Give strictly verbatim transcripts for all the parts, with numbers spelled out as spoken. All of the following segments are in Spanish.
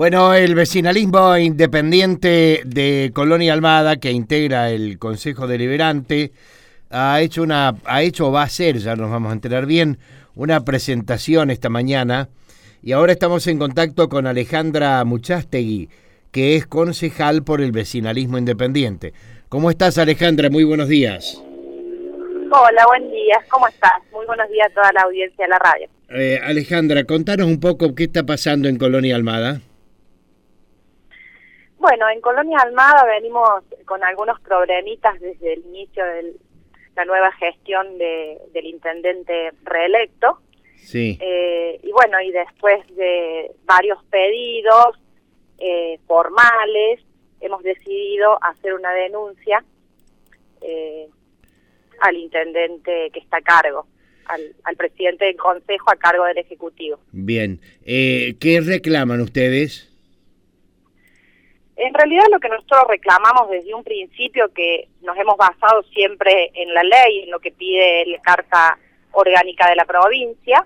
Bueno, el vecinalismo independiente de Colonia Almada, que integra el Consejo Deliberante, ha hecho una, ha hecho o va a hacer, ya nos vamos a enterar bien, una presentación esta mañana, y ahora estamos en contacto con Alejandra Muchastegui, que es concejal por el vecinalismo independiente. ¿Cómo estás, Alejandra? Muy buenos días. Hola, buen día. ¿Cómo estás? Muy buenos días a toda la audiencia de la radio. Eh, Alejandra, contanos un poco qué está pasando en Colonia Almada. Bueno, en Colonia Almada venimos con algunos problemitas desde el inicio de la nueva gestión de, del intendente reelecto. Sí. Eh, y bueno, y después de varios pedidos eh, formales, hemos decidido hacer una denuncia eh, al intendente que está a cargo, al, al presidente del consejo a cargo del ejecutivo. Bien. Eh, ¿Qué reclaman ustedes? En realidad lo que nosotros reclamamos desde un principio, que nos hemos basado siempre en la ley, en lo que pide la Carta Orgánica de la provincia,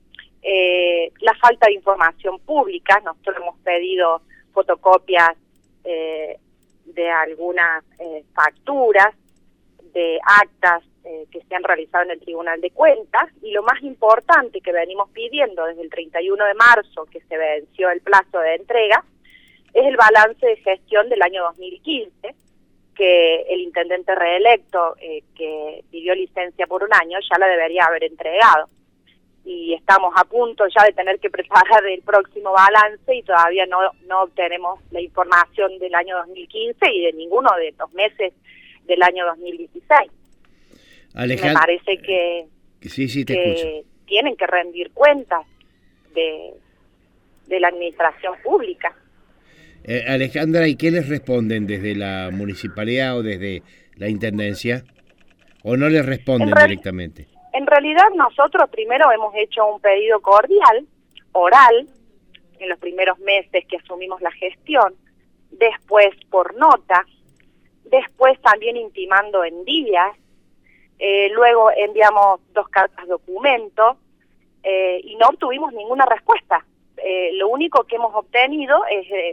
eh, la falta de información pública. Nosotros hemos pedido fotocopias eh, de algunas eh, facturas, de actas eh, que se han realizado en el Tribunal de Cuentas, y lo más importante que venimos pidiendo desde el treinta y uno de marzo, que se venció el plazo de entrega, es el balance de gestión del año dos mil quince, que el intendente reelecto, eh, que pidió licencia por un año, ya la debería haber entregado. Y estamos a punto ya de tener que preparar el próximo balance y todavía no, no obtenemos la información del año dos mil quince y de ninguno de los meses del año dos mil dieciséis. Alejandra, me parece que, sí, sí, te que escucho. Tienen que rendir cuentas de, de la administración pública. Eh, Alejandra, ¿y qué les responden desde la municipalidad o desde la intendencia? ¿O no les responden en directamente? En realidad nosotros primero hemos hecho un pedido cordial, oral, en los primeros meses que asumimos la gestión, después por nota, después también intimando en días, eh, luego enviamos dos cartas documento eh, y no obtuvimos ninguna respuesta. Eh, lo único que hemos obtenido es, eh,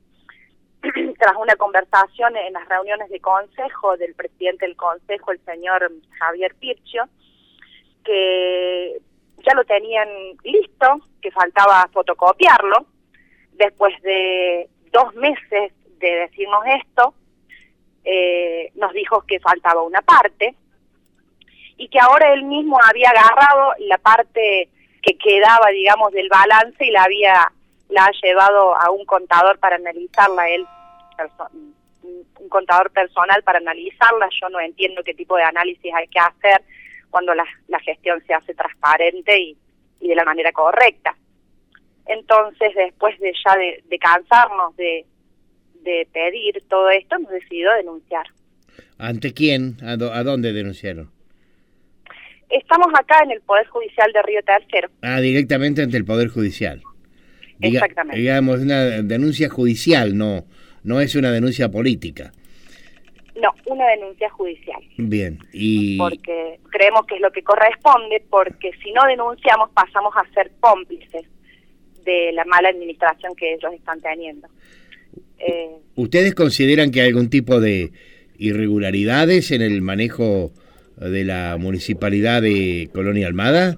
tras una conversación en las reuniones de consejo del presidente del consejo, el señor Javier Pircio, que ya lo tenían listo, que faltaba fotocopiarlo. Después de dos meses de decirnos esto, eh, nos dijo que faltaba una parte, y que ahora él mismo había agarrado la parte que quedaba, digamos, del balance y la había la ha llevado a un contador para analizarla, él, un contador personal para analizarla. Yo no entiendo qué tipo de análisis hay que hacer cuando la, la gestión se hace transparente y, y de la manera correcta. Entonces, después de ya de, de cansarnos de, de pedir todo esto, hemos decidido denunciar. ¿ ¿Ante quién? ¿A, do, a dónde denunciaron? Estamos acá en el Poder Judicial de Río Tercero. Ah, directamente ante el Poder Judicial. Diga, Exactamente. Digamos, una denuncia judicial, no, no es una denuncia política. No, una denuncia judicial. Bien, y... Porque creemos que es lo que corresponde, porque si no denunciamos pasamos a ser cómplices de la mala administración que ellos están teniendo. Eh, ¿Ustedes consideran que hay algún tipo de irregularidades en el manejo de la municipalidad de Colonia Almada?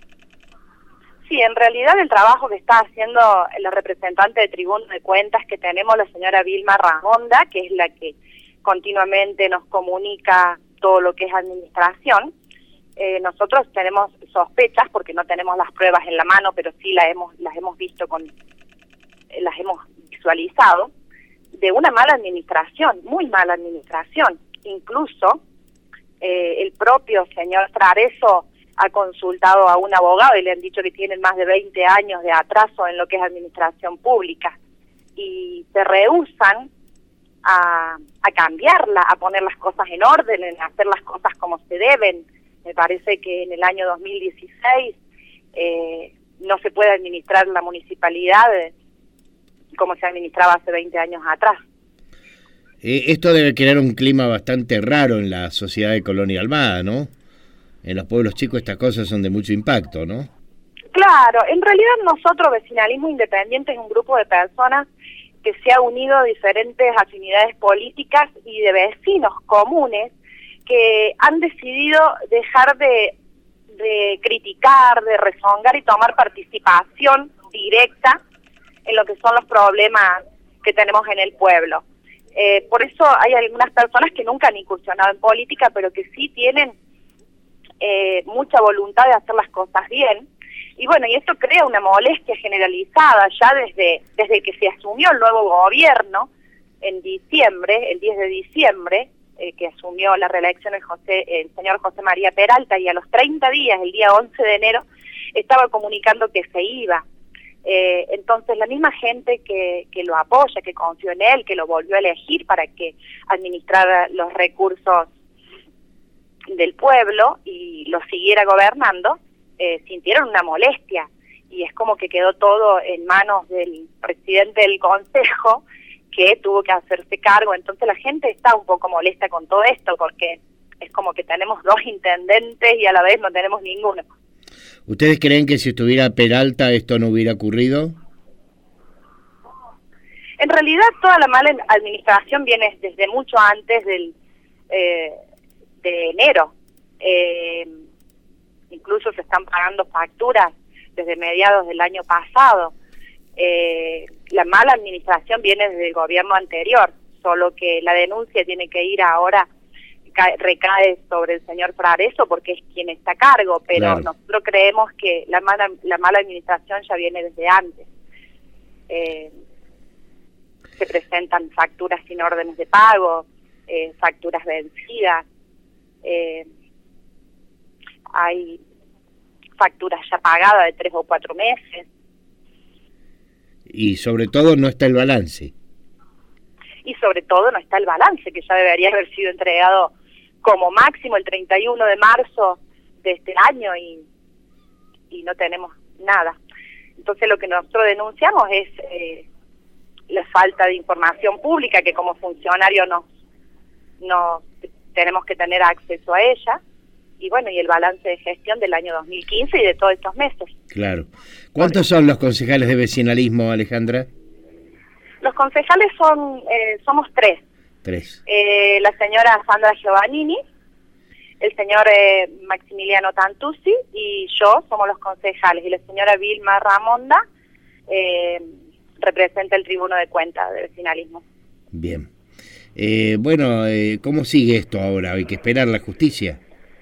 Sí, en realidad el trabajo que está haciendo la representante de Tribunal de Cuentas que tenemos, la señora Vilma Ramonda, que es la que continuamente nos comunica todo lo que es administración, eh, nosotros tenemos sospechas porque no tenemos las pruebas en la mano, pero sí las hemos, las hemos visto, con eh, las hemos visualizado, de una mala administración, muy mala administración. Incluso eh, el propio señor Trareso ha consultado a un abogado y le han dicho que tienen más de veinte años de atraso en lo que es administración pública, y se rehúsan a, a cambiarla, a poner las cosas en orden, en hacer las cosas como se deben. Me parece que en el año dos mil dieciséis eh, no se puede administrar la municipalidad como se administraba hace veinte años atrás. Eh, esto debe crear un clima bastante raro en la sociedad de Colonia Almada, ¿no? En los pueblos chicos estas cosas son de mucho impacto, ¿no? Claro, en realidad nosotros, Vecinalismo Independiente, es un grupo de personas que se ha unido a diferentes afinidades políticas y de vecinos comunes que han decidido dejar de, de criticar, de rezongar y tomar participación directa en lo que son los problemas que tenemos en el pueblo. Eh, por eso hay algunas personas que nunca han incursionado en política, pero que sí tienen eh, mucha voluntad de hacer las cosas bien. Y bueno, y esto crea una molestia generalizada ya desde, desde que se asumió el nuevo gobierno en diciembre, el diez de diciembre, eh, que asumió la reelección el, José, el señor José María Peralta, y a los treinta días, el día once de enero, estaba comunicando que se iba. Eh, entonces la misma gente que, que lo apoya, que confió en él, que lo volvió a elegir para que administrara los recursos del pueblo y lo siguiera gobernando, eh, sintieron una molestia, y es como que quedó todo en manos del presidente del consejo, que tuvo que hacerse cargo. Entonces la gente está un poco molesta con todo esto, porque es como que tenemos dos intendentes y a la vez no tenemos ninguno. ¿Ustedes creen que si estuviera Peralta esto no hubiera ocurrido? En realidad toda la mala administración viene desde mucho antes del eh, de enero. Eh, incluso se están pagando facturas desde mediados del año pasado. Eh, la mala administración viene desde el gobierno anterior, solo que la denuncia tiene que ir ahora, cae, recae sobre el señor Frareso porque es quien está a cargo, pero claro, nosotros creemos que la mala, la mala administración ya viene desde antes. Eh, se presentan facturas sin órdenes de pago, eh, facturas vencidas, eh, hay facturas ya pagadas de tres o cuatro meses. Y sobre todo no está el balance. Y sobre todo no está el balance, que ya debería haber sido entregado como máximo el treinta y uno de marzo de este año, y, y no tenemos nada. Entonces lo que nosotros denunciamos es eh, la falta de información pública, que como funcionario no, no tenemos que tener acceso a ella, y bueno, y el balance de gestión del año dos mil quince y de todos estos meses. Claro. ¿Cuántos son los concejales de vecinalismo, Alejandra? Los concejales son eh, somos tres. Tres. Eh, la señora Sandra Giovannini, el señor eh, Maximiliano Tantuzzi y yo somos los concejales, y la señora Vilma Ramonda eh, representa el Tribuno de Cuentas de Vecinalismo. Bien. Eh, bueno, eh, ¿cómo sigue esto ahora? ¿Hay que esperar la justicia?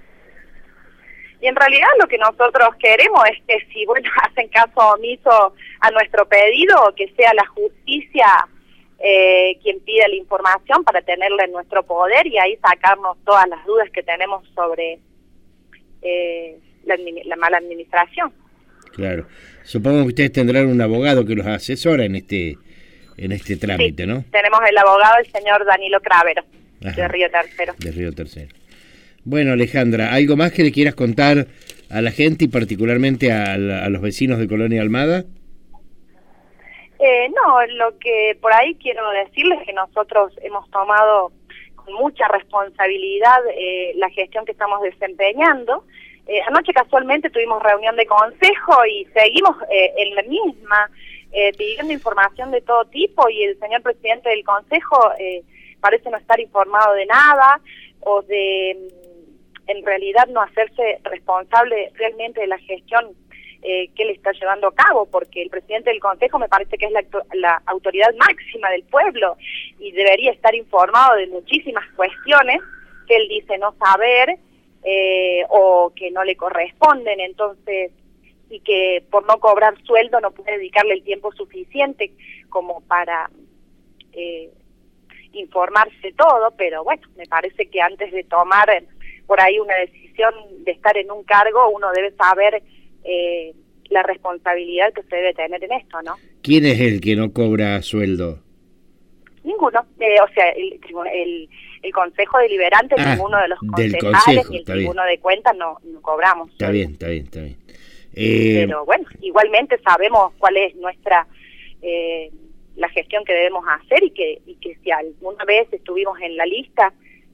Y en realidad lo que nosotros queremos es que si bueno hacen caso omiso a nuestro pedido, que sea la justicia eh, quien pida la información para tenerla en nuestro poder y ahí sacarnos todas las dudas que tenemos sobre eh, la, la mala administración. Claro. Supongo que ustedes tendrán un abogado que los asesora en este en este trámite, sí, ¿no? Tenemos el abogado, el señor Danilo Cravero, Ajá, de Río Tercero. De Río Tercero. Bueno, Alejandra, ¿algo más que le quieras contar a la gente y particularmente a, la, a los vecinos de Colonia Almada? Eh, no, lo que por ahí quiero decirles es que nosotros hemos tomado con mucha responsabilidad eh, la gestión que estamos desempeñando. Eh, anoche casualmente tuvimos reunión de consejo y seguimos eh, en la misma, eh, pidiendo información de todo tipo, y el señor presidente del consejo eh, parece no estar informado de nada, o de en realidad no hacerse responsable realmente de la gestión eh, que él está llevando a cabo, porque el presidente del consejo me parece que es la, la autoridad máxima del pueblo y debería estar informado de muchísimas cuestiones que él dice no saber eh, o que no le corresponden, entonces, y que por no cobrar sueldo no puede dedicarle el tiempo suficiente como para eh, informarse todo. Pero bueno, me parece que antes de tomar por ahí una decisión de estar en un cargo, uno debe saber eh, la responsabilidad que se debe tener en esto, ¿no? ¿Quién es el que no cobra sueldo? Ninguno, eh, o sea, el, el, el Consejo Deliberante, ah, ninguno de los concejales consejo, ni el Tribuno de Cuentas no, no cobramos. Está bien, está bien, está bien. Eh... Pero bueno, igualmente sabemos cuál es nuestra eh, la gestión que debemos hacer, y que y que si alguna vez estuvimos en la lista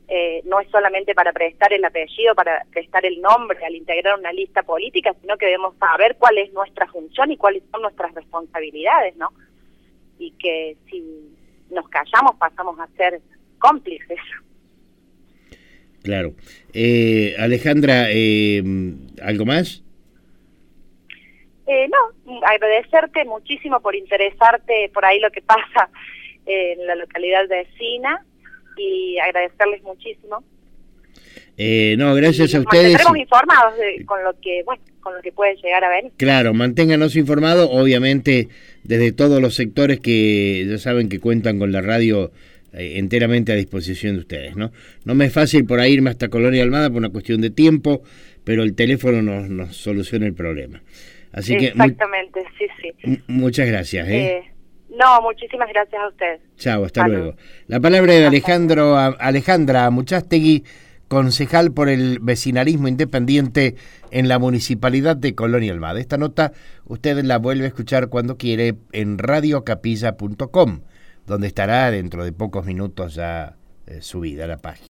eh, no es solamente para prestar el apellido, para prestar el nombre al integrar una lista política, sino que debemos saber cuál es nuestra función y cuáles son nuestras responsabilidades, ¿no? Y que si nos callamos pasamos a ser cómplices. Claro. Eh, Alejandra, eh, ¿algo más? Eh, no, agradecerte muchísimo por interesarte por ahí lo que pasa en la localidad vecina y agradecerles muchísimo. Eh, no, gracias y a ustedes. Estaremos informados de, con lo que, bueno, con lo que puede llegar a venir. Claro, manténganos informados, obviamente desde todos los sectores que ya saben que cuentan con la radio eh, enteramente a disposición de ustedes, ¿no? No me es fácil por ahí irme hasta Colonia Almada por una cuestión de tiempo, pero el teléfono nos, nos soluciona el problema. Así que exactamente, sí, sí. Muchas gracias, ¿eh? eh No, muchísimas gracias a ustedes. Chao, hasta Salud. Luego. La palabra de Alejandro, Alejandra Muchastegui, concejal por el vecinalismo independiente en la Municipalidad de Colonia Almada. Esta nota usted la vuelve a escuchar cuando quiere en radio capilla punto com, donde estará dentro de pocos minutos ya eh, subida a la página.